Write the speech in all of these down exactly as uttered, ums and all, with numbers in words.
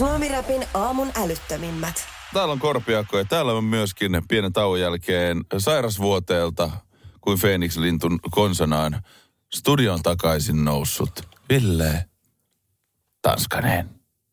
Suomi-räpin aamun älyttömimmät. Täällä on Korpiakko ja täällä on myöskin pienen tauon jälkeen sairasvuoteelta kuin Feeniks-lintun konsanaan studion takaisin noussut Ville Tanskanen.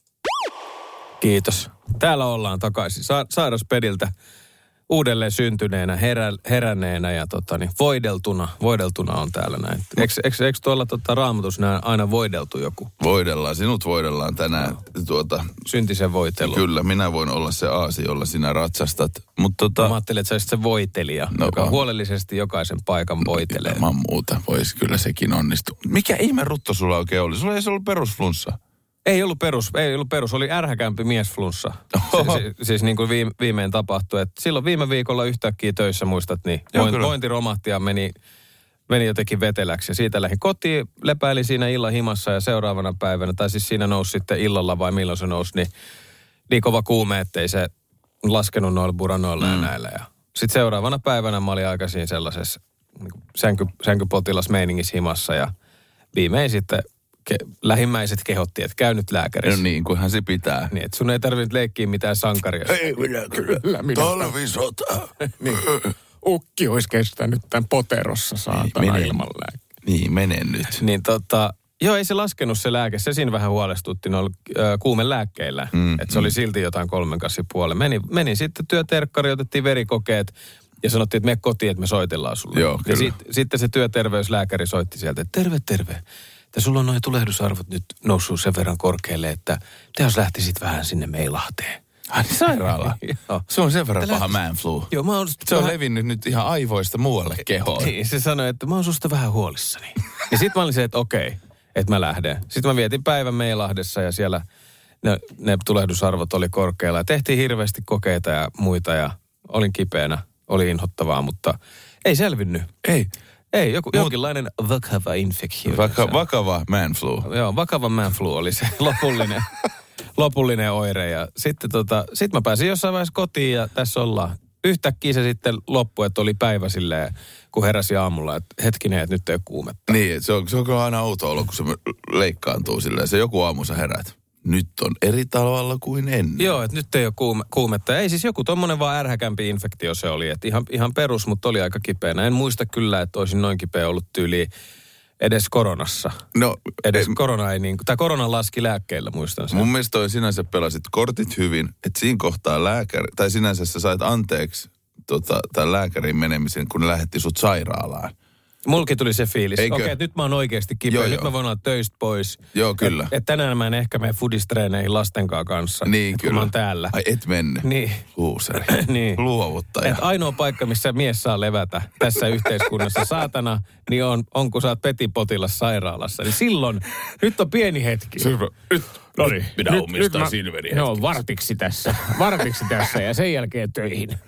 Kiitos. Täällä ollaan takaisin Sa- sairaspediltä uudelleen syntyneenä, herä, heränneenä ja tota, niin, voideltuna. Voideltuna on täällä näin. Eikö, eikö, eikö tuolla tota, Raamatus näin aina voideltu joku? Voidellaan. Sinut voidellaan tänään. No. Tuota, Syntisen voitelu. Kyllä, minä voin olla se aasi, jolla sinä ratsastat. Mut, tota, mä ajattelin, että sä olisit se voitelija, no, joka on. huolellisesti jokaisen paikan voitelee. Ilman muuta. Voisi kyllä sekin onnistua. Mikä ihme rutto sulla oikein oli? Sulla ei se ollut perusflunssa. Ei ollut perus, ei ollut perus, oli ärhäkämpi miesflunssa. Si, si, siis niin kuin viime, viimein tapahtui. Et silloin viime viikolla yhtäkkiä töissä, muistat, niin Joo, vointi romahti ja meni, meni jotenkin veteläksi. Ja siitä lähdin kotiin, lepäili siinä illan himassa ja seuraavana päivänä, tai siis siinä nousi sitten illalla vai milloin se nousi, niin, niin kova kuume, ettei se laskenut noilla buranoilla mm. ja näillä. Ja sitten seuraavana päivänä mä olin aikaisin sellaisessa niin sänky, sänkypotilasmeiningissä himassa ja viimein sitten Ke- lähimmäiset kehotti, että käy nyt lääkärissä. No niin, kunhan se pitää. Niin, että sun ei tarvitse leikkiä mitään sankaria. Ei minä kyllä. Talvisota. Niin. Ukki olisi kestänyt tämän poterossa saatana niin, ilman lääke. Niin, mene nyt. Niin tota, joo, ei se laskenut se lääke. Se siinä vähän huolestutti noilla äh, kuumelääkkeillä. Mm, että se mm. oli silti jotain kolmen kassin puolen. Meni, meni sitten työterkkari, otettiin verikokeet ja sanottiin, että mene kotiin, että me soitellaan sulle. Joo, kyllä. Sit, sitten se työterveyslääkäri soitti sieltä, että terve, terve. Ja sulla on noin tulehdusarvot nyt noussut sen verran korkealle, että te jos lähtisit vähän sinne Meilahteen. Ai sairaala? Se on sen verran paha man flu. Joo, mä oon se on vähän levinnyt nyt ihan aivoista muualle kehoon. Niin, se sanoi, että mä oon susta vähän huolissani. Ja sit mä olin se, että okei, että mä lähden. Sitten mä vietin päivän Meilahdessa ja siellä ne, ne tulehdusarvot oli korkealla. Ja tehtiin hirveästi kokeita ja muita ja olin kipeänä, oli inhottavaa, mutta ei selvinnyt. Ei. Ei, joku, jonkinlainen vakava infektio. Vaka, vakava man flu. Joo, vakava man flu oli se lopullinen, lopullinen oire. Ja sitten tota, sit mä pääsin jossain vaiheessa kotiin ja tässä ollaan. Yhtäkkiä se sitten loppui, että oli päivä silleen, kun heräsi aamulla, että hetkinen, että nyt ei ole kuumetta. Niin, se on, se on aina outo olo, kun se leikkaantuu silleen. Se joku aamu sä herät. Nyt on eri tavalla kuin ennen. Joo, että nyt ei ole kuume, kuumetta. Ei siis joku tommonen vaan ärhäkämpi infektio se oli. Että ihan, ihan perus, mutta oli aika kipeänä. En muista kyllä, että olisin noin kipeä ollut tyyliin edes koronassa. No, edes e- korona ei niin kuin, tai korona laski lääkkeillä, muistan sen. Mun mielestä toi sinänsä pelasit kortit hyvin, että siinä kohtaa lääkäri, tai sinänsä sä sait anteeksi tota, tämän lääkärin menemisen, kun ne lähetti sut sairaalaan. Mulki tuli se fiilis. Okei, okay, nyt mä oon oikeasti kipeä. Joo, nyt joo. Mä voin olla töistä pois. Joo, kyllä. Et, et tänään mä en ehkä mene foodistreeneihin lastenkaan kanssa. Niin, et, kyllä. Kun mä oon täällä. Ai, et mennyt. Niin. Luuseri. Niin. Luovuttaja. Et ainoa paikka, missä mies saa levätä tässä yhteiskunnassa saatana, niin on, on kun sä oot petipotilas sairaalassa. Niin silloin, nyt on pieni hetki. Sylvä, nyt. No niin. Minä nyt, omistan nyt Silveri hetki. No, vartiksi tässä. Vartiksi tässä ja sen jälkeen töihin.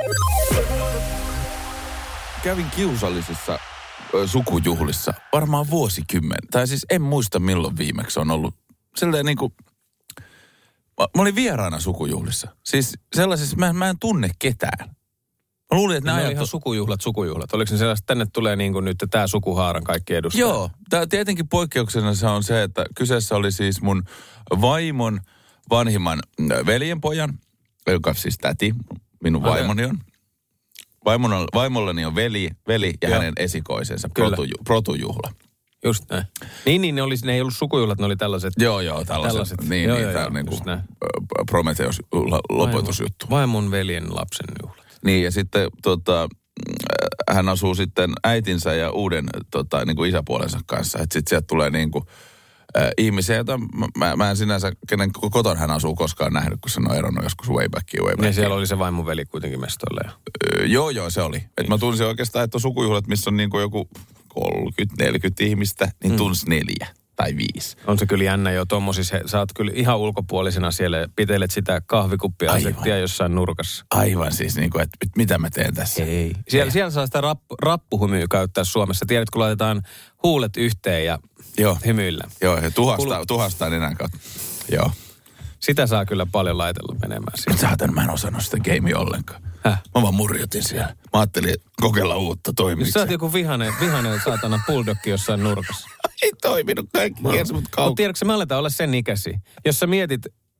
Kävin kiusallisissa sukujuhlissa varmaan vuosikymmen. Tai siis en muista milloin viimeksi on ollut. Sellainen niin kuin, mä, mä olin vieraana sukujuhlissa. Siis sellaisissa, mä, mä en tunne ketään. Mä luulin, että ne nämä ajat... ihan sukujuhlat, sukujuhlat. Oliko ne sellaiset, tänne tulee niin kuin nyt tämä sukuhaaran kaikki edustajat? Joo. Tää, tietenkin poikkeuksena se on se, että kyseessä oli siis mun vaimon vanhimman veljenpojan, joka siis täti, minun okay. vaimoni on. Vaimon, vaimolleni on veli, veli ja Joo. hänen esikoisensa, protuju, protujuhla. Just näin. Niin, niin ne, oli, ne ei ollut sukujuhlat, ne oli tällaiset. Joo, joo, tällaiset. tällaiset. Niin, joo, niin, joo, tämä joo, niin kuin Prometheus lopetusjuttu. Vaimon veljen lapsen juhlat. Niin, ja sitten tota, hän asuu sitten äitinsä ja uuden tota, niin kuin isäpuolensa kanssa. Että sitten sieltä tulee niin kuin äh, ihmisiä, joita mä, mä en sinänsä, kenen koton hän asuu koskaan nähnyt, kun se on eronnut joskus way backiin, way backiin. Niin siellä oli se vaimon veli kuitenkin mestoilla. Ja... Öö, joo, joo, se oli. Et mä tunsin oikeastaan, että on sukujuhlat, missä on niin kuin joku kolmekymmentä neljäkymmentä ihmistä, niin mm. tunsi neljä tai viisi. On se kyllä jännä jo tommosissa. Sä oot kyllä ihan ulkopuolisena siellä, pitelet sitä kahvikuppia-asettia jossain nurkassa. Aivan siis, niin kuin, että mitä mä teen tässä? Ei. Siellä, siellä saa sitä rapp, rappuhymyä käyttää Suomessa. Tiedät, kun laitetaan huulet yhteen ja joo. hymyillä. Joo, ja tuhastaa, Kul... tuhastaa nenän kautta. Joo. Sitä saa kyllä paljon laitella menemään siihen. Saatan, mä en osannut sitä gamea ollenkaan. Häh? Mä vaan murjotin siellä. Mä ajattelin kokeilla uutta toimiksi. Sä oot joku vihanen, vihanen saatana bulldogki jossain nurkassa. Ei toiminut, kaikki kiersi mut kauan. Mutta tiedätkö, me aletaan olla sen ikäisiä. Jos sä mietit,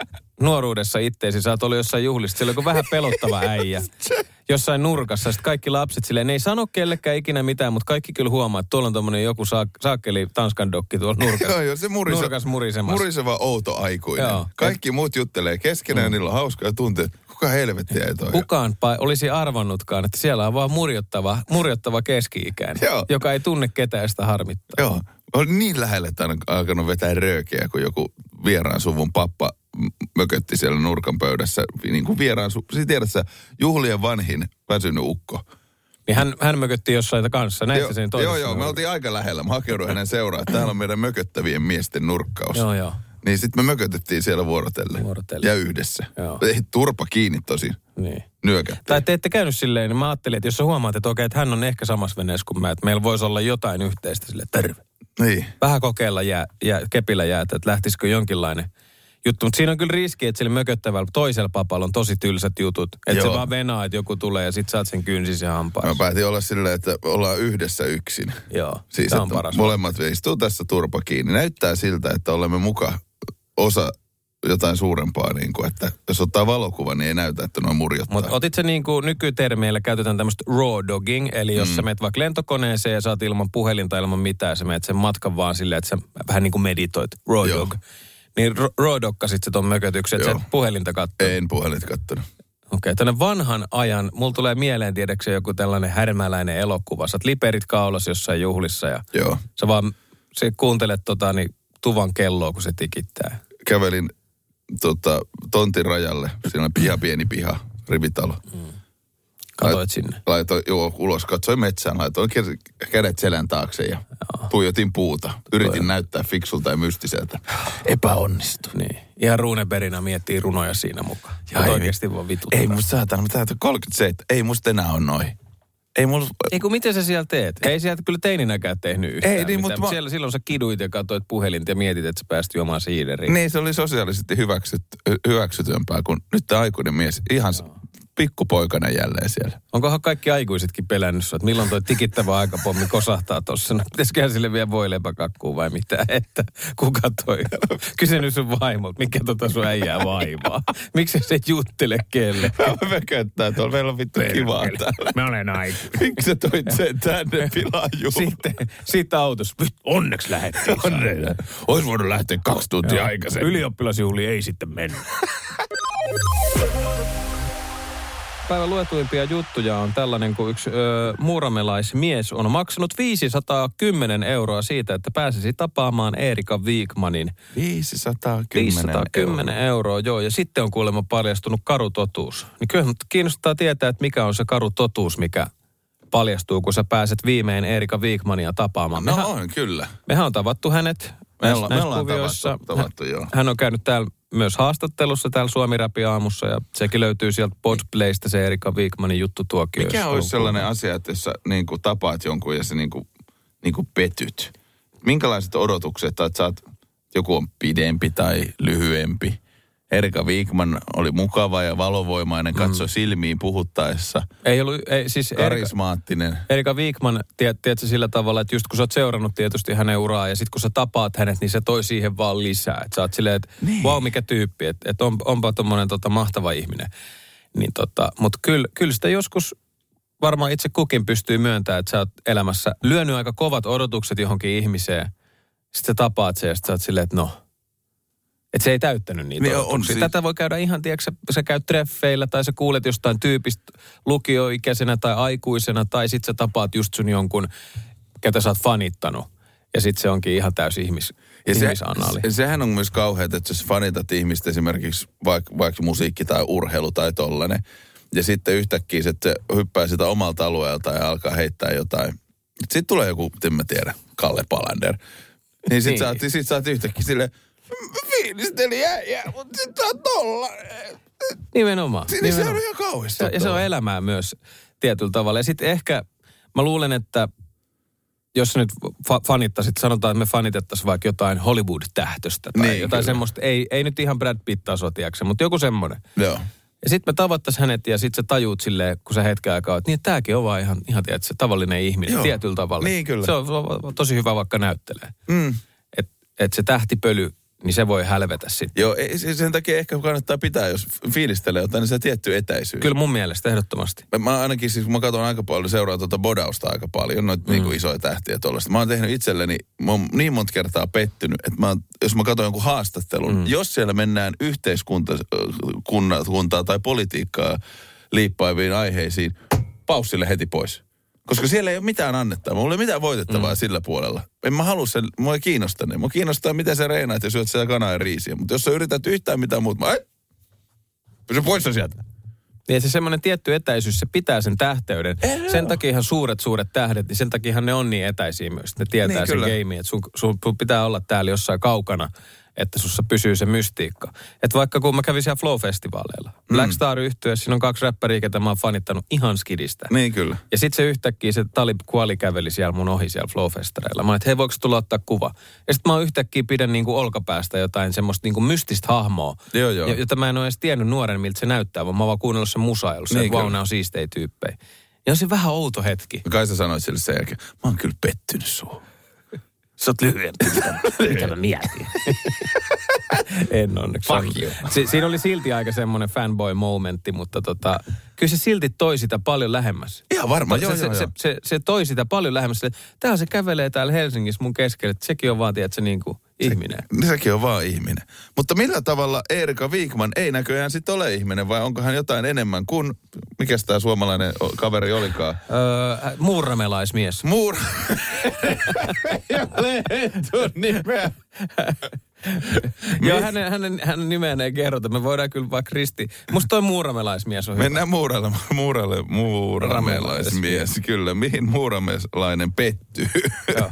nuoruudessa itteesi, sä oot ollut jossain juhlissa, siellä on joku vähän pelottava äijä. Jossain nurkassa, sitten kaikki lapset silleen, ne ei sano kellekään ikinä mitään, mutta kaikki kyllä huomaa, että tuolla on tommonen joku saak- saakkeli Tanskan dokki tuolla nurkassa. Joo, joo, se murise, nurkas murisemassa. Muriseva outo aikuinen. Joo. Kaikki muut juttelee keskenään, mm. niillä on hauskaa tuntea. Kuka helvettiä ei toi? Kukaan olisi arvannutkaan, että siellä on vaan murjottava, murjottava keski-ikäinen, Joo. joka ei tunne ketään sitä harmittaa. Joo, on niin lähelle, että on alkanut vetää röökeä, kun joku vieraan suvun pappa mökötti siellä nurkan pöydässä. Niin kuin vieraan suvun, siis tiedät sä, juhlien vanhin väsynyt ukko. Niin hän, hän mökötti jossain kanssa, näitte sen toisessa. Joo, joo, me oltiin aika lähellä. Mä hakeuduin hänen seuraan. Täällä on meidän mököttävien miesten nurkkaus. Joo, joo. Niin sitten me mökötettiin siellä vuorotellen. vuorotellen. Ja yhdessä. Joo. Ei turpa kiinni tosi. Niin. Nyökättiin. Tai te ette käynyt silleen, niin mä ajattelin, että jos sä huomaat, että okei, että hän on ehkä samassa veneessä kuin mä, että meillä voisi olla jotain yhteistä silleen, terve. Niin. Vähän kokeilla jää, jää, kepillä jäätä, että lähtisikö jonkinlainen juttu. Mutta siinä on kyllä riski, että sillä mököttävällä toisella papalla on tosi tylsät jutut. Että se vaan venaa, että joku tulee ja sit saat sen kynsisen hampaissa. Mä päätin olla silleen, että ollaan yhdessä yksin. Joo, siis, tämä on paras. Molemmat istuu tässä turpa kiinni. Näyttää siltä, että olemme muka osa jotain suurempaa, niin kuin, että jos ottaa valokuva, niin ei näytä, että noin murjottaa. Mutta otit se niin kuin nykytermeillä käytetään tämmöistä raw dogging, eli jos mm. sä menet vaikka lentokoneeseen ja saat ilman puhelinta ilman mitään, sä menet sen matkan vaan silleen, että sä vähän niin kuin meditoit, raw Joo. dog. Niin raw dogkasit se ton mökötyksen, että sä et puhelinta kattonut. En puhelinta kattonut. Okei, okay, tänne vanhan ajan, mulla tulee mieleen tiedäksä joku tällainen härmäläinen elokuva. Sä oot liperit kaulassa jossain juhlissa ja Joo. sä vaan sä kuuntelet tota, niin, tuvan kelloa, kun se tikittää. Kävelin tota, tontin rajalle. Siinä on piha, pieni piha, rivitalo. Mm. Katoit Lait, sinne? Laitoin joo, ulos, katsoin metsään, laitoin kädet selän taakse ja joo. tuijotin puuta. Yritin Toi. näyttää fiksulta ja mystiseltä. Epäonnistu. Niin. Ihan Runebergina miettii runoja siinä mukaan. Ja oikeasti vaan vituttaa. Ei musta saatana, mä täytän kolmekymmentäseitsemän. Ei musta enää on noin. Ei mulla... Ei kun miten sä siellä teet? Ei sieltä kyllä teininäkään tehnyt yhtään Ei, niin, mutta mä... siellä silloin sä kiduit ja katsoit puhelinta ja mietit, että sä pääsit juomaan siideriin. Niin, se oli sosiaalisesti hyväksyt, hyväksytympää kuin nyt tämä aikuinen mies. Ihan Joo. pikkupoikana jälleen siellä. Onkohan kaikki aikuisetkin pelännyt sua, että milloin toi tikittävä aikapommi kosahtaa tossa? No, pitäisiköhän sille vielä voileipäkakkuu vai mitä? Että kuka toi? Kysynyt sun vaimolta, mikä tota sun äijää vaivaa? Miksi se juttele kelle? Mä mököttää tuolla, meillä on vittu kivaa täällä. Mä olen aikuinen. Miksi sä toit sen tänne pilaan juhlaan? Sitten, sitten autossa, onneksi lähdettiin. Onneksi. Ois voinut lähteä kaksi tuntia Joo. aikaisemmin. Ylioppilasjuhli ei sitten mennä. Päivän luetuimpia juttuja on tällainen, kun yksi ö, muuramelaismies on maksanut viisisataakymmenen euroa siitä, että pääsisi tapaamaan Erika Wigmanin. viisisataakymmenen, viisisataakymmenen euroa, joo. Ja sitten on kuulemma paljastunut karu totuus. Niin kyllä kiinnostaa tietää, että mikä on se karu totuus, mikä paljastuu, kun sä pääset viimein Erika Wigmania tapaamaan. No mehän, on, kyllä. Mehän on tavattu hänet me ollaan, näissä me ollaan kuvioissa. Tavattu, tavattu, joo. Hän on käynyt täällä myös haastattelussa täällä Suomi-Rapi aamussa ja sekin löytyy sieltä Podplaysta se Erika Wigmanin juttutuokio. Mikä olisi sellainen asia, että jos sä niin kuin tapaat jonkun ja sä niin kuin, niin kuin petyt? Minkälaiset odotukset, että sä oot, joku on pidempi tai lyhyempi? Erika Wigman oli mukava ja valovoimainen, katsoi mm. silmiin puhuttaessa. Ei ollut, ei, siis karismaattinen. Erika, Erika Wigman, tiedät, tiedätkö sillä tavalla, että just kun sä oot seurannut tietysti hänen uraa ja sit kun sä tapaat hänet, niin se toi siihen vaan lisää. Että sä oot silleen, että niin. vau, mikä tyyppi, että et on, onpa tommonen tota, mahtava ihminen. Niin tota, mutta kyllä kyl sitä joskus varmaan itse kukin pystyy myöntämään, että sä oot elämässä lyönyt aika kovat odotukset johonkin ihmiseen. Sitten sä tapaat sen ja sit sä oot silleen, että no. Että se ei täyttänyt niitä niin odotuksia. Siis... Tätä voi käydä ihan, tiedätkö, sä käyt treffeillä tai sä kuulet jostain tyypistä lukioikäisenä tai aikuisena tai sit sä tapaat just sun jonkun, ketä sä oot fanittanut. Ja sit se onkin ihan täysi ihmis, ihmisanaali. Se, sehän on myös kauheat, että jos fanitat ihmistä esimerkiksi vaikka vaik musiikki tai urheilu tai tollainen. Ja sitten yhtäkkiä se, että se hyppää sitä omalta alueelta ja alkaa heittää jotain. Sitten tulee joku, en mä tiedä, Kalle Palander. Niin sit, niin. Sä, oot, sit sä oot yhtäkkiä silleen, fiilisteli äijää, mutta sit tää on tolla. Nimenomaan. Niin nimenomaan. se on ihan kauheasti. Ja, ja se on elämää myös tietyllä tavalla. Ja sitten ehkä, mä luulen, että jos sä nyt fa- fanittasit, sanotaan, että me fanitettaisiin vaikka jotain Hollywood-tähtöstä tai niin, jotain kyllä. semmoista, ei, ei nyt ihan Brad Pitt-tasoa, tiedätkö, mutta joku semmoinen. Joo. Ja sitten me tavattaisiin hänet ja sitten sä tajuut silleen, kun sä hetken aikaa, että niin tääkin on vaan ihan, ihan tiedätkö, tavallinen ihminen Joo. tietyllä tavalla. Niin kyllä. Se on tosi hyvä vaikka näyttelee. Mm. Että et se tähtipöly, niin se voi hälvetä sitten. Joo, ei, sen takia ehkä kannattaa pitää, jos fiilistelee jotain, niin se tietty etäisyys. Kyllä mun mielestä ehdottomasti. Mä ainakin siis, mä katson aika paljon, seuraan tuota bodausta aika paljon, noita mm. niinku isoja tähtiä tuollaista. Mä oon tehnyt itselleni, mä oon niin monta kertaa pettynyt, että mä oon, jos mä katson jonkun haastattelun, mm. jos siellä mennään yhteiskuntaa tai politiikkaa liippaiviin aiheisiin, paussille heti pois. Koska siellä ei ole mitään annettavaa. Mulla ei ole mitään voitettavaa mm. sillä puolella. En mä halua sen, mua ei kiinnosta ne. Mua kiinnostaa, miten sä reinaat ja syöt siellä kanaa ja riisiä. Mutta jos sä yrität yhtään mitään muuta, mä ai, pysy pois sieltä. Niin se semmoinen tietty etäisyys, se pitää sen tähteyden. Ei, sen takiahan suuret, suuret tähdet, niin sen takiahan ne on niin etäisiä myös. Ne tietää niin, sen gamein, että sun, sun, sun pitää olla täällä jossain kaukana, että sussa pysyy se mystiikka. Että vaikka kun mä kävin siellä Flow-festivaaleilla. Mm. Black Star-yhtyeessä, siinä on kaksi räppäriä, ketä mä oon fanittanut ihan skidistä. Niin kyllä. Ja sit se yhtäkkiä, se Talib Kweli käveli siellä mun ohi siellä Flow-festareilla. Mä olin, että hei, voiko tulla ottaa kuva? Ja sit mä oon yhtäkkiä pidän niinku olkapäästä jotain semmoista niinku mystistä hahmoa. Joo, joo. Jota mä en ole edes tiennyt nuoren, miltä se näyttää, vaan mä oon vaan kuunnellut sen musailun. Se, niin, että vau, nää on siistejä tyyppejä. Ja on se vähän outo hetki. Kai sä sanoit sille sen jälkeen, mä oon kyllä pettynyt suun. Sä oot lyhyempi, mitä mä mietin. En onneksi. Si- siinä oli silti aika semmoinen fanboy-momentti, mutta tota, kyllä se silti toi sitä paljon lähemmäs. Ihan varmaan, joo, se, joo, se, joo. Se, se, se toi sitä paljon lähemmäs. Täällä se kävelee täällä Helsingissä mun keskellä, että sekin on vaan, tiedätkö, niin kuin ihminen. Se, sekin on vaan ihminen. Mutta millä tavalla Erika Wigman ei näköjään sitten ole ihminen, vai onko hän jotain enemmän kuin, mikäs tämä suomalainen kaveri olikaan? Öö, muurramelaismies. Muur... ja lehto nimeä. Joo, hänen, hänen, hänen nimeen ei kerrota. Me voidaan kyllä vaikka Kristi. Musta toi muuramelaismies on hyvä. Mennään muuralle, muuralle, muuramelaismies. Kyllä, mihin muuramelainen pettyy? Joo.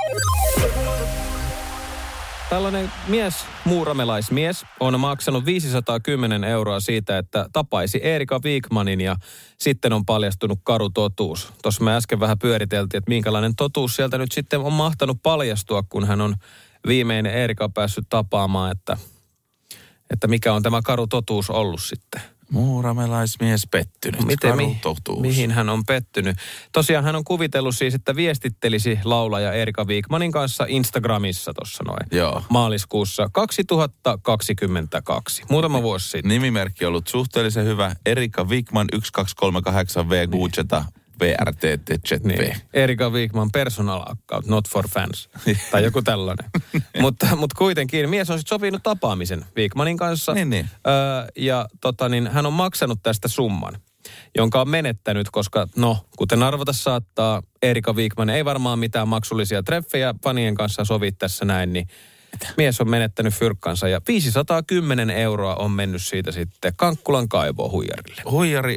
Tällainen mies, muuramelaismies, on maksanut viisisataakymmentä euroa siitä, että tapaisi Erika Wigmanin ja sitten on paljastunut karu totuus. Tuossa me äsken vähän pyöriteltiin, että minkälainen totuus sieltä nyt sitten on mahtanut paljastua, kun hän on viimeinen Erika päässyt tapaamaan, että, että mikä on tämä karu totuus ollut sitten. Muuramelaismies pettynyt. Miten, mi, mihin hän on pettynyt? Tosiaan hän on kuvitellut siis, että viestittelisi laulaja Erika Wigmanin kanssa Instagramissa tuossa noin. Joo. Maaliskuussa kaksituhattakaksikymmentäkaksi. Muutama vuosi sitten. Nimimerkki on ollut suhteellisen hyvä. Erika Wigman yksi kaksi kolme kahdeksan V Gujeta V R T T Z V. Niin. Erika Wigman personal account, not for fans. Tai joku tällainen. mutta, mutta kuitenkin mies on sitten sopinut tapaamisen Wigmanin kanssa. Niin, niin. Öö, ja tota, niin, hän on maksanut tästä summan, jonka on menettänyt, koska no, kuten arvata saattaa, Erika Wigman ei varmaan mitään maksullisia treffejä fanien kanssa sovi tässä näin, niin mies on menettänyt fyrkkansa ja viisisataakymmentä euroa on mennyt siitä sitten Kankkulan kaivoon huijarille. Huijari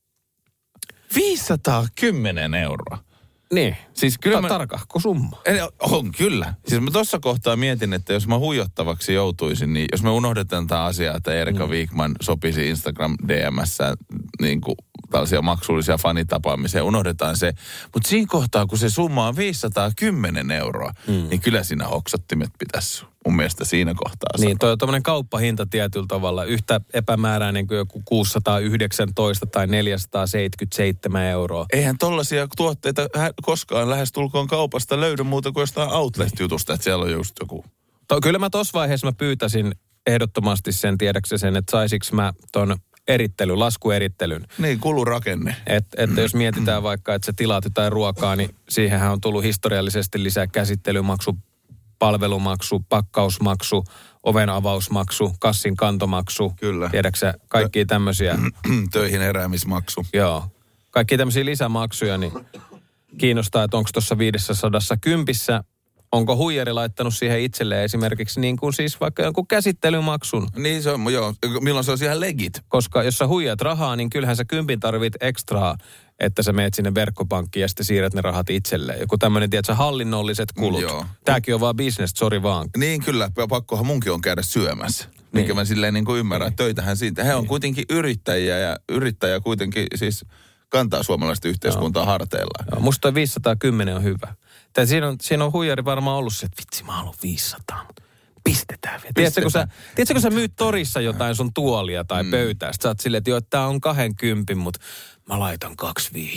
viisisataakymmentä euroa. Niin. Siis kyllä Ta- mä... tarkahko summa. On, kyllä. Siis mä tuossa kohtaa mietin, että jos mä huijottavaksi joutuisin, niin jos me unohdetaan tämä asia, että Erika mm. Wigman sopisi Instagram D M:ssä niin kuin tällaisia maksullisia fanitapaamisia, unohdetaan se. Mutta siinä kohtaa, kun se summa on viisisataakymmentä euroa, mm. niin kyllä siinä hoksottimet pitäisi mun mielestä siinä kohtaa. Niin, toi on tommoinen kauppahinta tietyllä tavalla. Yhtä epämääräinen kuin joku kuusisataayhdeksäntoista tai neljäsataaseitsemänkymmentäseitsemän euroa. Eihän tollaisia tuotteita koskaan lähestulkoon kaupasta löydy muuta kuin jostain outlet-jutusta, että siellä on just joku. To, kyllä mä tossa vaiheessa mä pyytäisin ehdottomasti sen tiedäksä sen, että saisinko mä ton erittelyn, laskuerittelyn. Niin, kulurakenne. Että et jos mietitään vaikka, että sä tilaat jotain ruokaa, niin siihenhän on tullut historiallisesti lisää käsittelymaksu, palvelumaksu, pakkausmaksu, oven avausmaksu, kassin kantomaksu. Kyllä. Tiedäksä, kaikkia tämmöisiä. Töihin heräämismaksu. Joo. Kaikkia tämmöisiä lisämaksuja, niin kiinnostaa, että onko tuossa viidessäsadassa kympissä, onko huijari laittanut siihen itselleen esimerkiksi niin kuin siis vaikka jonkun käsittelymaksun. Niin se on, joo. Milloin se on ihan legit? Koska jos sä huijat rahaa, niin kyllähän sä kympin tarvit ekstraa, että sä meet sinne verkkopankkiin ja sitten siirrät ne rahat itselleen. Joku tämmöinen, tiedätkö, hallinnolliset kulut. Joo. Tääkin on vaan business, sorry vaan. Niin kyllä, pakkohan munkin on käydä syömässä. Minkä niin. Mä silleen niin kuin ymmärrän, niin. Töitähän siitä. He on niin. kuitenkin yrittäjiä ja yrittäjä kuitenkin siis kantaa suomalaista yhteiskuntaa no. harteillaan. No, musta toi viisisataakymmentä on hyvä. Tää siinä, on, siinä on huijari varmaan ollut se, että vitsi mä haluan viisisataa, mutta pistetään vielä. Tiedätkö, kun sä, tiedätkö, kun sä myyt torissa jotain sun tuolia tai mm. pöytää, sit sä oot silleen, että joo, tää on kahdenkympin, mutta mä laitan kaksikymmentäviisi.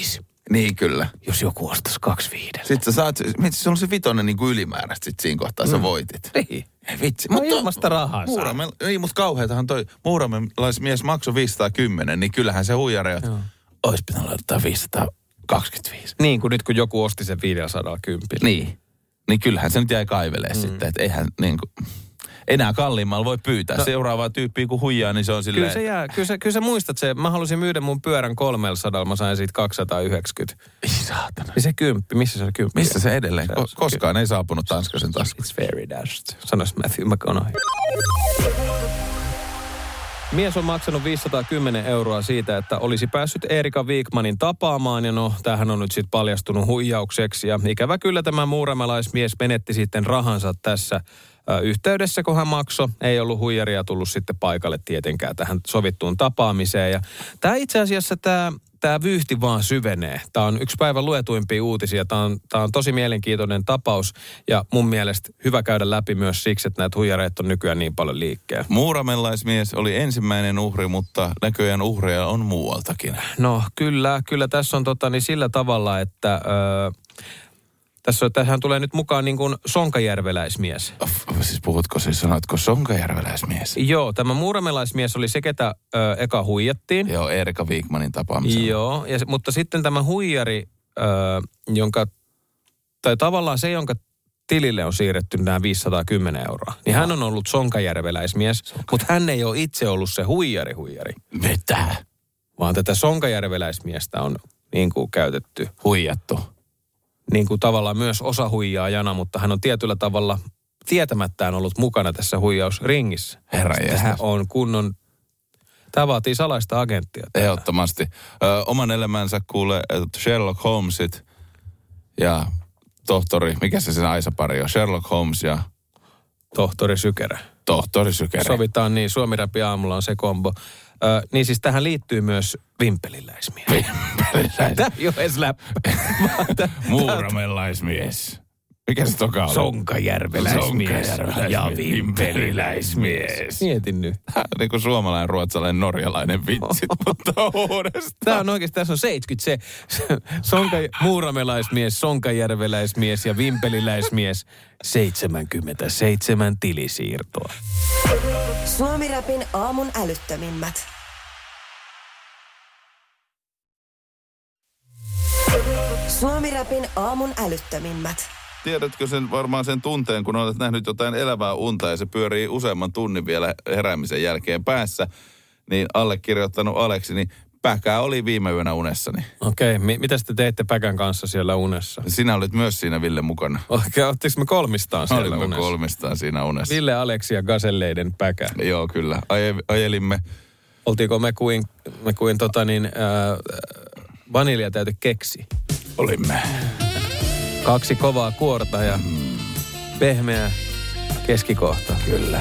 Niin, kyllä. Jos joku ostaisi kaksi viidellä. Sitten sä saat, se on se vitonen niin kuin ylimääräistä sit siinä kohtaa, mm. sä voitit. Niin. Ei vitsi. No ilmasta rahaa Muurame, ei, mutta kauheatahan toi muuramelaismies maksoi viisisataakymmenen, niin kyllähän se huijari, että olisi pitänyt laittaa viisisataakaksikymmentäviisi. Niin, kuin nyt kun joku osti sen viisisataakymmenen. Niin. Niin kyllähän se nyt jäi kaivelee mm. sitten, että eihän niin kuin, enää kalliimmalla voi pyytää. No, seuraavaa tyyppiä kun huijaa, niin se on silleen. Kyllä se jää, kyllä, se, kyllä sä muistat se. Mä halusin myydä mun pyörän kolmellasadalla, mä sain siitä kaksisataayhdeksänkymmentä. Ei saatana. Ja se kymppi, missä se oli kymppi? Missä se edelleen? Se, Ko- koskaan ei saapunut Tanskasen taskuun. It's very dashed, sanoisi Matthew McConaughey. Mies on maksanut viisisataakymmenen euroa siitä, että olisi päässyt Erika Wigmanin tapaamaan. Ja no, tämähän on nyt sitten paljastunut huijaukseksi. Ja ikävä kyllä tämä muuramelaismies menetti sitten rahansa tässä ö, yhteydessä, kun hän maksoi. Ei ollut huijaria tullut sitten paikalle tietenkään tähän sovittuun tapaamiseen. Ja tämä itse asiassa tämä... Tämä vyyhti vaan syvenee. Tämä on yksi päivän luetuimpia uutisia. Tämä on, tämä on tosi mielenkiintoinen tapaus ja mun mielestä hyvä käydä läpi myös siksi, että näitä huijareita on nykyään niin paljon liikkeellä. Muuramelaismies oli ensimmäinen uhri, mutta näköjään uhreja on muualtakin. No kyllä, kyllä tässä on tota, niin sillä tavalla, että... Öö, Tässä, tähän tulee nyt mukaan niin kuin sonkajärveläismies. Oh, siis puhutko siis, sanoitko sonkajärveläismies? Joo, tämä muuramelaismies oli se, ketä ö, eka huijattiin. Joo, Erika Wigmanin tapaamisella. Joo, ja, mutta sitten tämä huijari, ö, jonka, tai tavallaan se, jonka tilille on siirretty nämä viisisataakymmenen euroa, niin no. hän on ollut sonkajärveläismies, Sonka. Mutta hän ei ole itse ollut se huijari huijari. Mitä? Vaan tätä sonkajärveläismiestä on niin kuin käytetty. Huijattu. Niin kuin tavallaan myös osa huijaajana, mutta hän on tietyllä tavalla tietämättään ollut mukana tässä huijausringissä. Herra jästäs. Tähän on kunnon, tämä vaatii salaista agenttia. Ehdottomasti. Ö, oman elämänsä kuulee Sherlock Holmesit ja tohtori, mikä se sen Aisa-pari on? Sherlock Holmes ja... Tohtori Sykerä. Tohtori Sykerä. Sovitaan niin, Suomi-räpi aamulla on se kombo. Ö, niin siis tähän liittyy myös vimpeliläismies. Vimpeliläismies. Tämä ei ole edes läppä. Muuramelaismies. Mikä se toka on? Sonkajärveläismies. Sonkajärveläismies ja vimpeliläismies. Mietin nyt. Niin kuin suomalainen, ruotsalainen, norjalainen vitsit, mutta uudestaan. Tämä on oikeasti, tässä on seitsemänkymmentä se. Sonka, muuramelaismies, sonkajärveläismies ja vimpeliläismies. seitsemänkymmentäseitsemän tilisiirtoa. Suomi-räpin aamun älyttömimmät. Suomi-räpin aamun älyttömimmät. Tiedätkö sen varmaan sen tunteen, kun olet nähnyt jotain elävää unta ja se pyörii useamman tunnin vielä heräämisen jälkeen päässä, niin allekirjoittanut Aleksi, niin päkää oli viime yönä unessani. Okei, okay. mitä te teitte päkän kanssa siellä unessa? Sinä olit myös siinä, Ville, mukana. Okei, okay, ottiko me kolmistaan siellä Olimme unessa? kolmistaan siinä unessa. Ville, Aleksi ja Gazelleiden päkä. Joo, kyllä. Aje, ajelimme. Oltiinko me kuin, me kuin tota niin, äh, vaniljatäyte keksi? Olimme. Kaksi kovaa kuorta ja mm. pehmeä keskikohta. Kyllä.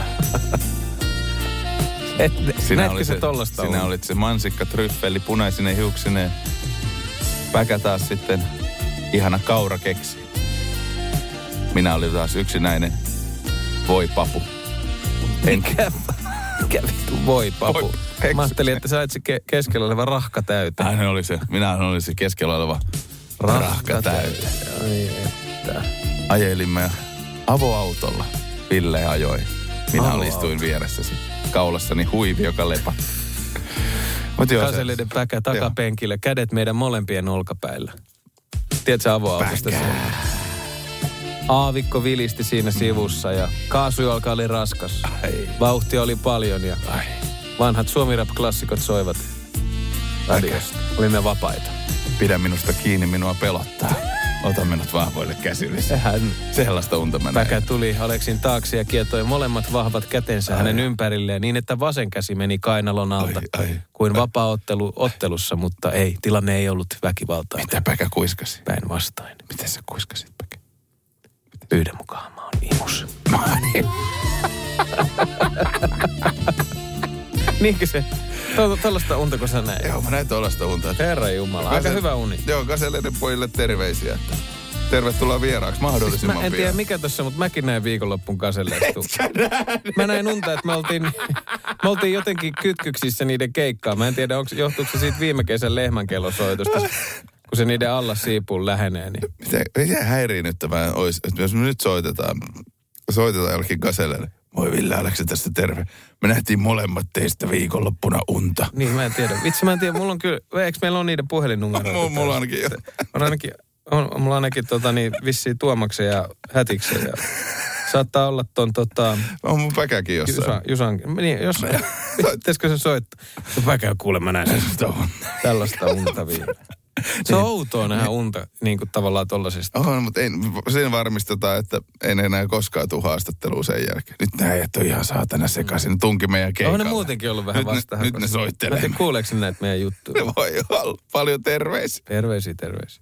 Et, sinä näetkö se tollasta? Sinä olit se mansikka, tryffeli, punaisine hiuksineen. Päkä taas sitten ihana kaurakeksi. Minä olin taas yksinäinen voipapu. En... Mikä, mikä vittu voipapu? Voi, Mä ajattelin, että sä olet se ke- keskellä oleva rahkatäyte. Hän oli se, minä olin se keskellä oleva rahkatäyte. Ai että. Ajelimme avoautolla. Ville ajoi. Minä Avoauto. Istuin vieressäsi. Kaulassani huivi, joka lepa. Gazelleiden päkä takapenkillä, kädet meidän molempien olkapäillä. Tiedätkö avoautosta se? Aavikko vilisti siinä sivussa ja kaasujalka oli raskas. Ai. Vauhtia oli paljon ja Ai. vanhat Suomi-rap-klassikot soivat radiosta. Olimme vapaita. Pidä minusta kiinni, minua pelottaa. Ota minut vahvoille käsille. Sehän sellaista unta mä Päkä tuli Aleksin taakse ja kietoi molemmat vahvat kätensä ai. hänen ympärilleen niin, että vasen käsi meni kainalon alta ai, ai, kuin vapaa-ottelu ottelussa, mutta ei, tilanne ei ollut väkivaltainen. Mitä Päkä kuiskasi? Päinvastoin. Mitä sä kuiskasit, Päkä? Pyydän mukaan, mä oon imus. No niin. Niinkö se? Tuollaista unta, kun sä näin? Joo, mä näin tuollaista unta. Herra Jumala, aika Gasel, hyvä uni. Joo, Gazelleiden pojille terveisiä. Että tervetuloa vieraaksi mahdollisimman siis mä en tiedä mikä tuossa, mutta mäkin näin viikonloppuun Gazelleista. Mä näin unta, että me oltiin, me oltiin jotenkin kytkyksissä niiden keikkaan. Mä en tiedä, onko, johtuuko se siitä viime kesän lehmänkellosoitusta. kun se niiden alla siipuun lähenee. Niin. Mitä, mitä häiriinnyttävää olisi, että jos me nyt soitetaan, soitetaan jollekin Gasellelle. Moi Ville, Aleksi tästä terve. Me nähtiin molemmat teistä viikonloppuna unta. Niin, mä en tiedä. Vitsi, mä en tiedä. Mulla on kyllä, eikö meillä on niiden puhelinnumeroita? Mulla, mulla ainakin jo. On ainakin, on, mulla ainakin tota, niin, vissiin Tuomaksen ja Hätiksen. Ja saattaa olla ton tota... On mun päkäkin jossain. Jusan, Jusan, niin, jos... Pitäisikö se soittaa? Se päkä kuule, mä näin tällaista unta viime. Se on outoa nähdä unta niin kuin tavallaan tollasista. On, mutta ei, siinä varmistetaan, että ei enää koskaan tule haastattelua sen jälkeen. Nyt nämä äijät on ihan saatana sekaisin. Tunki meidän keikalla. On ne muutenkin ollut vähän vastahan. Nyt ne soittelee. Mä en tiedä, kuuleeko näitä meidän juttuja. Ne voi olla. Paljon terveisiä. Terveisiä, terveisiä.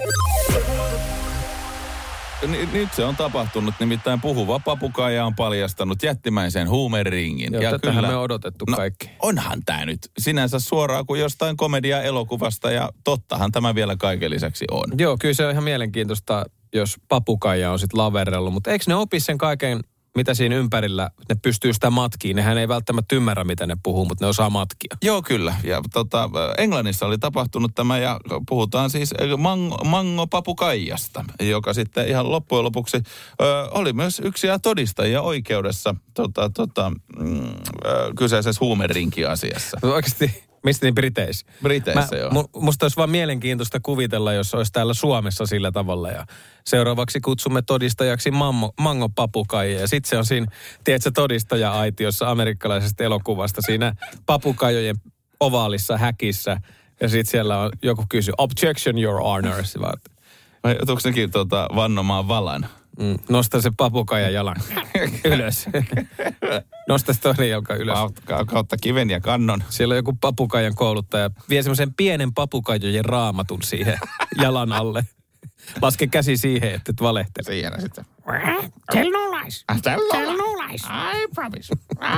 Nyt se on tapahtunut, nimittäin puhuva papukaija on paljastanut jättimäisen huumeringin. Joo, ja tätähän kyllä, me on odotettu no, kaikki. Onhan tämä nyt sinänsä suoraan kuin jostain komedia-elokuvasta ja tottahan tämä vielä kaiken lisäksi on. Joo, kyllä se on ihan mielenkiintoista, jos papukaija on sitten laverellut, mutta eikö ne opi sen kaiken, mitä siinä ympärillä, ne pystyy sitä matkiin. Nehän ei välttämättä ymmärrä, mitä ne puhuu, mutta ne osaa matkia. Joo, kyllä. Ja tota, Englannissa oli tapahtunut tämä, ja puhutaan siis mango, mango-papukaijasta, joka sitten ihan loppujen lopuksi ö, oli myös yksi todistajia oikeudessa tota, tota, mm, ö, kyseisessä huumerinki-asiassa. Oikeasti... Mistä niin Briteissä? Briteissä, joo. Mu, musta olisi vaan mielenkiintoista kuvitella, jos olisi täällä Suomessa sillä tavalla. Ja seuraavaksi kutsumme todistajaksi mammo, Mango Papukaija. Ja sitten se on siinä, tiedätkö, todistaja-aitiossa amerikkalaisesta elokuvasta. Siinä papukaijojen ovaalissa häkissä. Ja sitten siellä on joku kysy, objection your honor. Vai otuuko nekin tota, vannomaan valan? Mm, nosta se papukaija jalan ylös. Nosta se toinen jalka ylös. Kautta kiven ja kannon. Siellä on joku papukaijan kouluttaja. Vie semmoisen pienen papukaijojen raamatun siihen jalan alle. Laske käsi siihen, että et valehtele. Siinä sitten. Tell no lies. Tell no lies. I promise.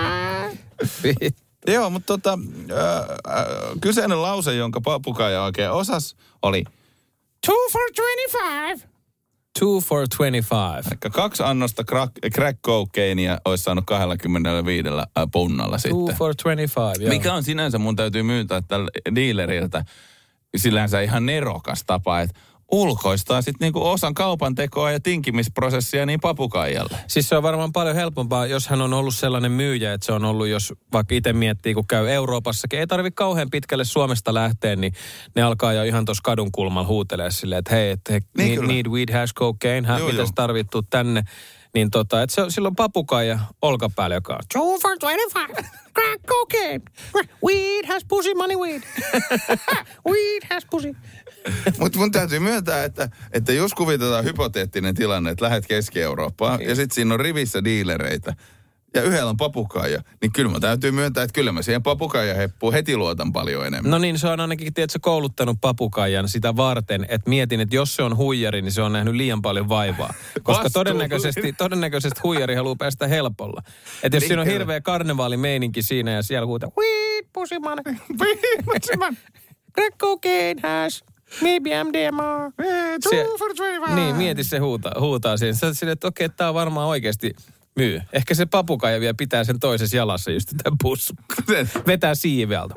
Joo, mutta tota, äh, äh, kyseinen lause, jonka papukaija oikein osas, oli two for twenty-five. Two for twenty-five. Eli kaksi annosta crack, crack cocaineia olisi saanut kaksikymmentäviisi punnalla sitten. Two for twenty-five, joo. Mikä on sinänsä, mun täytyy myyntää tällä dealeriltä, sillänsä ihan nerokas tapa, että ulkoistaa sitten niinku osan kaupan tekoa ja tinkimisprosessia niin papukaijalle. Siis se on varmaan paljon helpompaa, jos hän on ollut sellainen myyjä, että se on ollut, jos vaikka itse miettii, kun käy Euroopassakin, ei tarvitse kauhean pitkälle Suomesta lähteä, niin ne alkaa jo ihan tuossa kadun kulmalla huutelee silleen, että hei, että niin need, need weed hash cocaine, hän pitäisi tarvittua tänne. Niin tota, että se on silloin papukaija olkapäällä, joka on two for twenty-five, crack cocaine, weed has pussy, money weed, weed has pussy. Mutta mun täytyy myöntää, että, että jos kuvitetaan hypoteettinen tilanne, että lähdet Keski-Eurooppaan ja sitten siinä on rivissä diilereitä ja yhdellä on papukaija, niin kyllä mä täytyy myöntää, että kyllä mä siihen papukaija-heppuun heti luotan paljon enemmän. No niin, se on ainakin, tiedätkö, kouluttanut papukaijan sitä varten, että mietin, että jos se on huijari, niin se on nähnyt liian paljon vaivaa. Koska todennäköisesti, todennäköisesti huijari haluaa päästä helpolla. Että jos niin siinä on hirveä karnevaalimeininki siinä ja siellä huutaa, weed, pussy, money, weed, pussy, money, crack cocaine hash. Maybe M D M R. Se, niin, mieti se huutaa, huutaa siihen. Sä silleen, että okei, okay, tää on varmaan oikeasti myy. Ehkä se papukaija vielä pitää sen toisessa jalassa just tämän pussukka. Vetää siiveltä.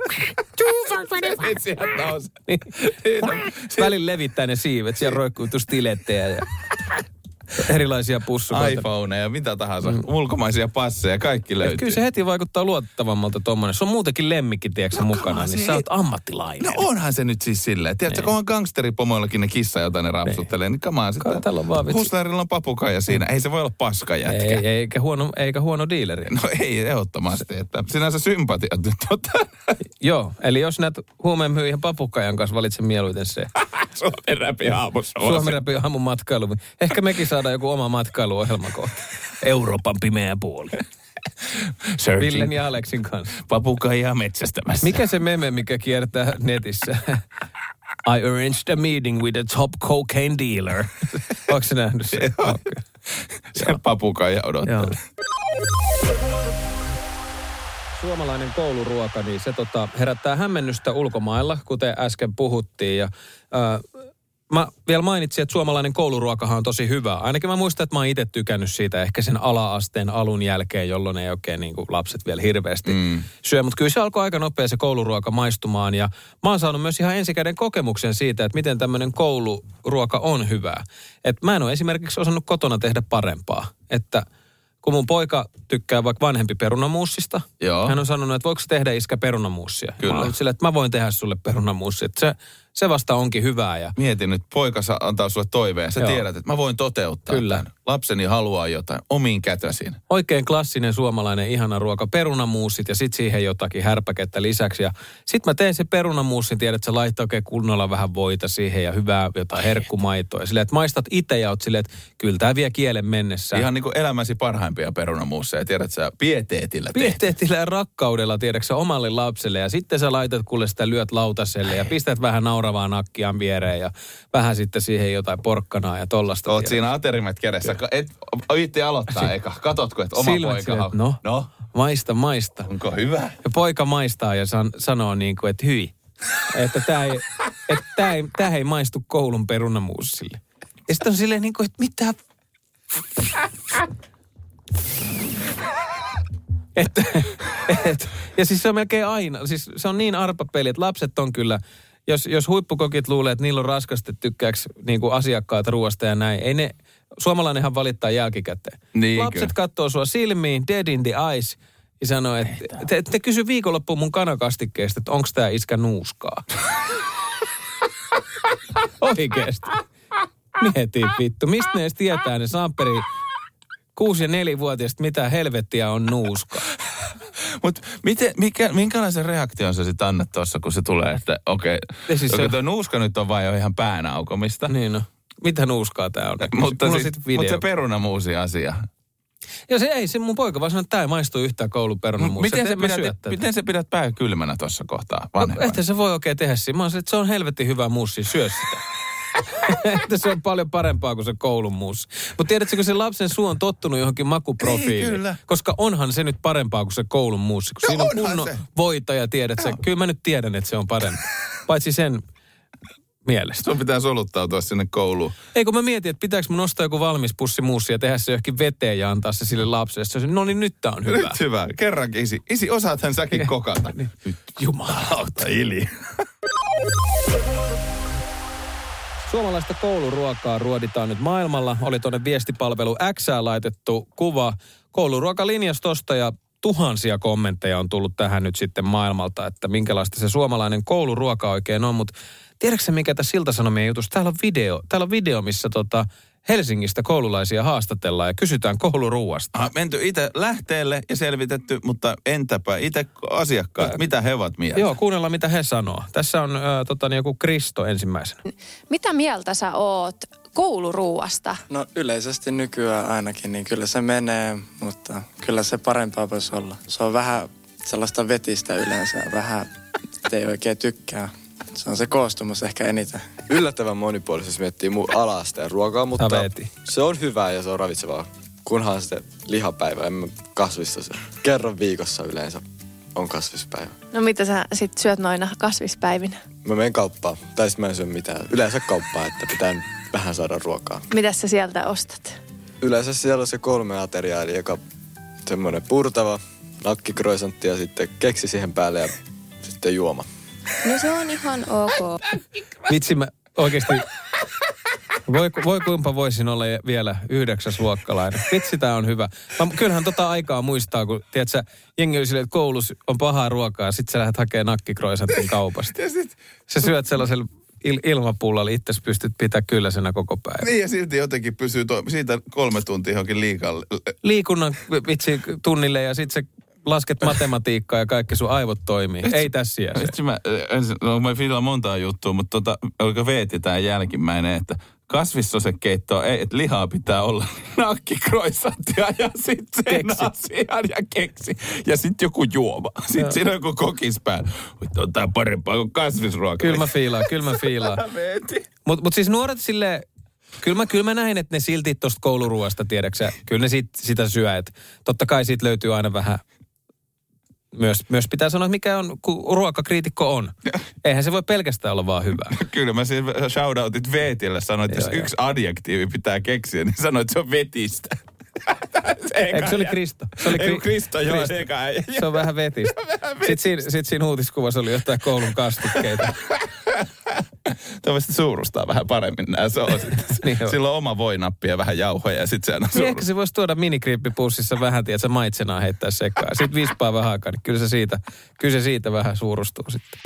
Välillä levittää ne siivet. Siellä roikkuu stilettejä ja erilaisia pussukoita. iPhoneja ja mitä tahansa. Mm. Ulkomaisia passeja, kaikki löytyy. Et kyllä se heti vaikuttaa luotettavammalta tommonen. Se on muutenkin lemmikki, tiedätkö, no, mukana, niin sä oot ammattilainen. No onhan se nyt siis silleen. Tiedätkö, kun on gangsteripomoillakin ne kissa, jota ne rapsuttelee, niin kamaan sitten. Huslarilla on papukaija siinä. Ei se voi olla paska jätkä. Ei, ei, eikä huono, eikä huono diileri. No ei, ehdottomasti. Että sinänsä sympatiat nyt tota. Joo, eli jos näet huumeen myyjän papukaijan kanssa, valitse mieluiten se. Suomen räpi aamussa. Suomen räpi aamun matkailu. Ehkä mekin saadaan joku oma matkailuohjelma kohta. Euroopan pimeä puoli. Villen ja Aleksin kanssa. Papukaijaa metsästämässä. Mikä se meme, mikä kiertää netissä? I arranged a meeting with a top cocaine dealer. Oletko sä nähnyt sen? Okay. Se papukaija odottaa. Suomalainen kouluruoka, niin se tota, herättää hämmennystä ulkomailla, kuten äsken puhuttiin. Ja, äh, mä vielä mainitsin, että suomalainen kouluruokahan on tosi hyvä. Ainakin mä muistan, että mä oon itse tykännyt siitä ehkä sen ala-asteen alun jälkeen, jolloin ei oikein niin kuin lapset vielä hirveästi mm. syö. Mutta kyllä se alkoi aika nopea se kouluruoka maistumaan. Ja mä oon saanut myös ihan ensikäden kokemuksen siitä, että miten tämmöinen kouluruoka on hyvää. Että mä en ole esimerkiksi osannut kotona tehdä parempaa. Että kun mun poika tykkää vaikka vanhempi perunamuussista, Joo. hän on sanonut, että voiko tehdä iskä perunamuussia. Kyllä. Mä olen sille, että mä voin tehdä sulle perunamuussia. Että se, se vasta onkin hyvää. Ja... Mietin nyt, poika antaa sulle toiveen. Sä Joo. tiedät, että mä voin toteuttaa Kyllä. tämän. Lapseni haluaa jotain omiin kätösiin. Oikein klassinen suomalainen ihana ruoka. Perunamuussit ja sit siihen jotakin härpäkettä lisäksi. Ja sit mä teen se perunamuussin, tiedät, että sä laittaa oikein kunnolla vähän voita siihen ja hyvää jotain herkkumaitoa. Ja silleen, että maistat itse ja oot silleen, että kyllä tää vie kielen mennessä. Ihan niin kuin elämäsi parhaimpia perunamuusseja. Tiedät sä pieteetillä Pieteetillä ja rakkaudella, tiedätkö sä, omalle lapselle. Ja sitten sä laitat kuule sitä lyöt lautaselle ja pistät vähän nauravaa nakkiaan viereen ja vähän sitten siihen jotain porkkanaa ja tollasta. Oot siinä aterimet kädessä. Et viitti aloittaa eka. Katotko, että oma Silmät poika... Sille, no, no, maista, maista. Onko hyvä? Ja poika maistaa ja san, sanoo niin kuin, että hyi. Että tää ei, että tää ei, tää ei maistu koulun perunamuussille. Ja sitten on silleen niin kuin, että mitä... että, et, ja siis se on melkein aina, siis se on niin arpapeli, että lapset on kyllä... Jos, jos huippukokit luulee, että niillä on raskasta, tykkääks niin kuin asiakkaat ruoasta ja näin, ei ne... Suomalainenhan valittaa jälkikäteen. Niin, Lapset kyllä. katsoo sua silmiin, dead in the eyes, ja sanoo, että te, te kysy viikonloppuun mun kanakastikkeesta, että onko tää iskä nuuskaa. Oikeesti. Mieti vittu, mistä ne edes tietää ne Samperi kuusi- ja nelivuotiaista, mitä helvettiä on nuuskaa. Mutta mikä, minkälaisen reaktion sä sitten annat tuossa, kun se tulee, että okei, okay, siis okay, tuo nuuska nyt on vaan jo ihan päänaukomista. Niin no. Mitä nuuskaa tää on? Mutta, sit, mutta se perunamuusi asia. Ja se ei, se mun poika vaan sanoi, että tää ei maistu yhtään koulun perunamuusia. Miten, miten sä pidät pää kylmänä tuossa kohtaa? No, että se voi oikein tehdä siinä. Mä oon se, että se on helvetin hyvä muussi, syö sitä. Että se on paljon parempaa kuin se koulun muussi. Mutta tiedätkö, kun se lapsen suu on tottunut johonkin makuprofiiliin? Ei, koska onhan se nyt parempaa kuin se koulun muussi. Kun no, siinä on kunnon se. Voita ja tiedät sä. Kyllä mä nyt tiedän, että se on parempi. Paitsi sen... mielestä. Sun pitää soluttautua sinne kouluun. Ei kun mä mietin, että pitääkö mun ostaa joku valmis pussi muussia ja tehdä se johonkin veteen ja antaa se sille lapselle. Se no niin, nyt tää on hyvä. Nyt hyvä. Kerrankin isi. Isi, osaathan säkin kokata. Nyt jumalauta, Ili. Suomalaista kouluruokaa ruoditaan nyt maailmalla. Oli tuonne viestipalvelu Xään laitettu kuva kouluruokalinjastosta ja tuhansia kommentteja on tullut tähän nyt sitten maailmalta, että minkälaista se suomalainen kouluruoka oikein on, mutta tiedätkö mikä tässä Ilta-Sanomien jutussa? Täällä on video, täällä on video missä tota Helsingistä koululaisia haastatellaan ja kysytään kouluruuasta. Ah, menty itse lähteelle ja selvitetty, mutta entäpä itse asiakkaat, Ää, mitä he ovat mieltä? Joo, kuunnellaan mitä he sanoo. Tässä on äh, tota, joku Kristo ensimmäisenä. Mitä mieltä sä oot kouluruuasta? No yleisesti nykyään ainakin, niin kyllä se menee, mutta kyllä se parempaa voisi olla. Se on vähän sellaista vetistä yleensä, vähän ei oikein tykkää. Se on se koostumus ehkä eniten. Yllättävän monipuolisesti miettii mun ala-asteen ruokaa, mutta Haveti. Se on hyvää ja se on ravitsevaa. Kunhan sitten lihapäivä, en mä kasvista se. Kerran viikossa yleensä on kasvispäivä. No mitä sä sit syöt noina kasvispäivinä? Mä menen kauppaan, tai sit mä en syö mitään. Yleensä kauppaan, että pitää vähän saada ruokaa. Mitäs sä sieltä ostat? Yleensä siellä on se kolme ateriaa, eli joka semmoinen purtava, nakkikroisantti ja sitten keksi siihen päälle ja sitten juoma. No se on ihan ok. Vitsi mä oikeesti, voi, voi kuinka voisin olla vielä yhdeksäs luokkalainen. Vitsi tää on hyvä. Mä, kyllähän tota aikaa muistaa, kun tiedätkö, jengi oli silleen, että koulussa on pahaa ruokaa ja sit sä lähdet hakemaan nakkikroisantin kaupasta. Sä syöt sellaisella il, ilmapullalla, itse pystyt pitää kylläisenä koko päivän. Niin ja silti jotenkin pysyy, to- siitä kolme tuntia johonkin liikalle. Liikunnan vitsi tunnille ja sit se lasket matematiikkaa ja kaikki sun aivot toimii. Et, ei tässä siellä. Vitsi mä, no mä fiilaan montaa juttua, mutta tota, oliko Veeti tää jälkimmäinen, että kasvissosekeittoa ei, että lihaa pitää olla nakkikroissanttia ja sitten sen asian ja keksi. Ja sitten joku juoma. Sitten no. Siinä on joku kokis päällä. On tää parempaa kuin kasvisruoka. Kyllä mä fiilaan, kyllä mä fiilaan. Mutta mut siis nuoret silleen, Kyllä mä, kyllä mä näin, että ne silti tosta kouluruoasta, tiedäksä, kyllä ne sit, sitä syö. Et totta kai siitä löytyy aina vähän Myös, myös pitää sanoa, että mikä on, kun ruokakriitikko on. Eihän se voi pelkästään olla vaan hyvää. Kyllä mä siinä shoutoutit Veetille sanoin, että jos yksi adjektiivi pitää keksiä, niin sanoit, että se on vetistä. Eikö se oli Kristo? Se oli Ei, Kristo, joo, eka. Se on vähän vetistä. Sitten siinä, sit siinä uutiskuvassa oli jotain koulun kastikkeita. Toivottavasti suurustaa vähän paremmin nämä soosit. Niin sillä on oma voinappi ja vähän jauhoja ja sitten se aina suurustaa. Ehkä se voisi tuoda minikriippipussissa vähän, tiedät sä maitsenaa heittää sekaan. Sitten vispaa vähän aikaa, niin kyllä se siitä, kyllä se siitä vähän suurustuu sitten.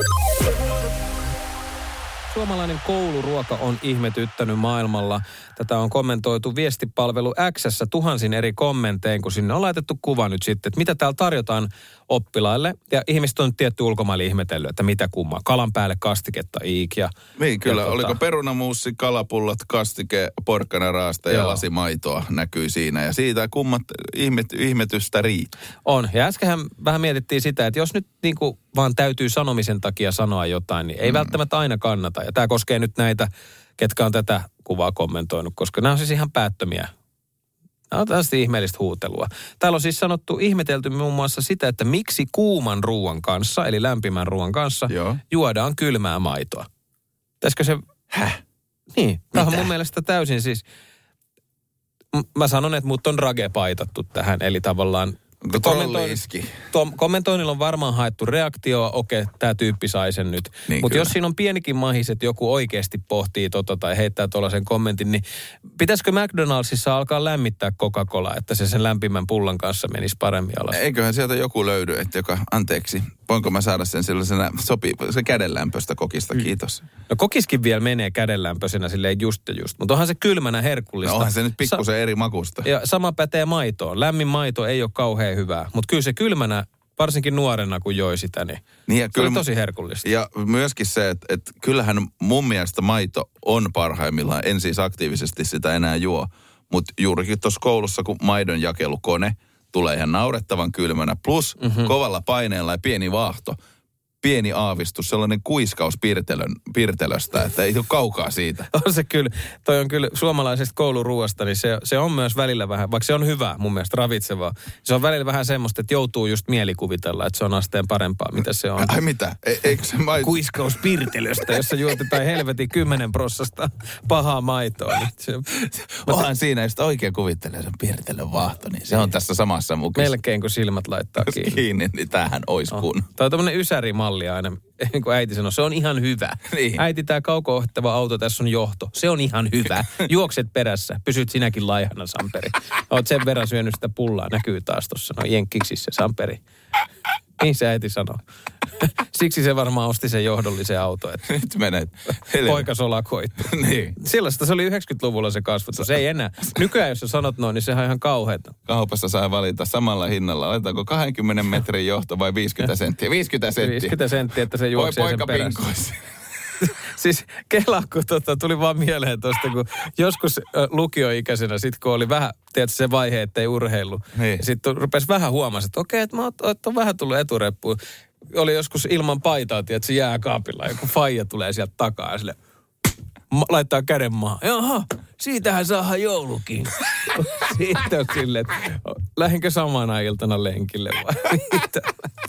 Suomalainen kouluruoka on ihmetyttänyt maailmalla. Tätä on kommentoitu viestipalvelu X:ssä tuhansin eri kommentein, kun sinne on laitettu kuva nyt sitten, että mitä täällä tarjotaan oppilaille. Ja ihmiset on tietty ulkomaille ihmetellyt, että mitä kummaa. Kalan päälle kastiketta iikiä. Niin, kyllä. Ja oliko tota... perunamuussi, kalapullot, kastike, porkkanaraasta ja lasimaitoa näkyy siinä. Ja siitä kummat ihmet, ihmetystä riittää. On. Ja äskenhän vähän mietittiin sitä, että jos nyt niin kuin vaan täytyy sanomisen takia sanoa jotain, niin ei mm. välttämättä aina kannata. Ja tämä koskee nyt näitä, ketkä on tätä kuvaa kommentoinut, koska nämä on siis ihan päättömiä. Nämä on tällaista ihmeellistä huutelua. Täällä on siis sanottu, ihmetelty muun muassa sitä, että miksi kuuman ruoan kanssa, eli lämpimän ruoan kanssa, Joo. juodaan kylmää maitoa. Pitäisikö se... Häh? Niin. Tämä on mun mielestä täysin siis... Mä sanon, että mut on rage paitattu tähän, eli tavallaan... Kommentoin, kommentoinnilla on varmaan haettu reaktioa, okei, okay, tämä tyyppi sai sen nyt. Niin mutta jos siinä on pienikin mahis, että joku oikeasti pohtii tota tai heittää tuollaisen kommentin, niin pitäisikö McDonaldsissa alkaa lämmittää Coca-Cola, että se sen lämpimän pullan kanssa menisi paremmin alas? Eiköhän sieltä joku löydy, että joka, anteeksi, voinko mä saada sen sellaisena sopii, se kädenlämpöistä kokista, kiitos. No kokiskin vielä menee kädenlämpöisenä silleen just ja just, mutta onhan se kylmänä herkullista. No onhan se nyt pikkusen Sa- eri makusta. Ja sama pätee maitoon. Lämmin maito ei ole kauhean hyvää, mutta kyllä se kylmänä, varsinkin nuorena kun joi sitä, niin, niin se kyllä, oli tosi herkullista. Ja myöskin se, että, että kyllähän mun mielestä maito on parhaimmillaan, en siis aktiivisesti sitä enää juo, mutta juurikin tuossa koulussa, kun maidon jakelukone tulee ihan naurettavan kylmänä, plus mm-hmm. kovalla paineella ja pieni vaahto, pieni aavistus, sellainen kuiskaus pirtelön, pirtelöstä, että ei ole kaukaa siitä. On se kyllä, toi on kyllä suomalaisesta kouluruuasta, niin se, se on myös välillä vähän, vaikka se on hyvä mun mielestä, ravitsevaa. Se on välillä vähän semmoista, että joutuu just mielikuvitella, että se on asteen parempaa, mitä se on. Ai mitä? E, eikö se maito? Kuiskaus pirtelöstä, jossa juotetaan helvetin kymmenen prossasta pahaa maitoa. Niin se, Onhan te... siinä, jos oikein kuvittelee sen pirtelön vaahto, niin se on tässä samassa mukissa. Melkein kun silmät laittaa kiinni. kiinni, niin tämähän olisi oh. kun. Tämä on tämmöinen ysärimalli aina, niin kuin äiti sanoi, se on ihan hyvä. Niin. Äiti, tämä kauko-ohtava auto, tässä on johto. Se on ihan hyvä. Juokset perässä, pysyt sinäkin laihana, Samperi. Oot sen verran syönyt sitä pullaa, näkyy taas tuossa, no jenkkiksissä, Samperi. Niin se äiti sanoo. Siksi se varmaan osti sen johdollisen auto, että nyt menet. Poika solakoittu. Niin. Sellaista se oli yhdeksänkymmentäluvulla se kasvatus. Ei enää. Nykyään, jos sä sanot noin, niin sehän on ihan kauheata. Kaupassa saa valita samalla hinnalla. Laitetaanko kahdenkymmenen metrin johto vai viisikymmentä senttiä? viisikymmentä senttiä. viisikymmentä senttiä, että se juoksee sen perässä. Siis Kela, kun tota, tuli vaan mieleen tuosta, kun joskus äh, lukioikäisenä, sit kun oli vähän, tiedätkö, se vaihe, ettei urheilu. Niin. Sitten rupesi vähän huomasi, että okei, että mä oon, oon vähän tullut etureppuun. Oli joskus ilman paitaa, tiedätkö, jääkaapilla. Joku faija tulee sieltä takaa ja sille ma- laittaa käden maahan. Jaha, siitähän saadaan joulukin. Sitten on silleen, että lähdenkö samana iltana lenkille vai mitä?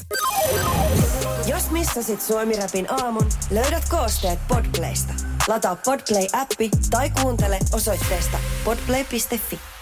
Jos missasit Suomi-rapin aamun, löydät koosteet Podplaysta. Lataa Podplay-appi tai kuuntele osoitteesta podplay piste fi.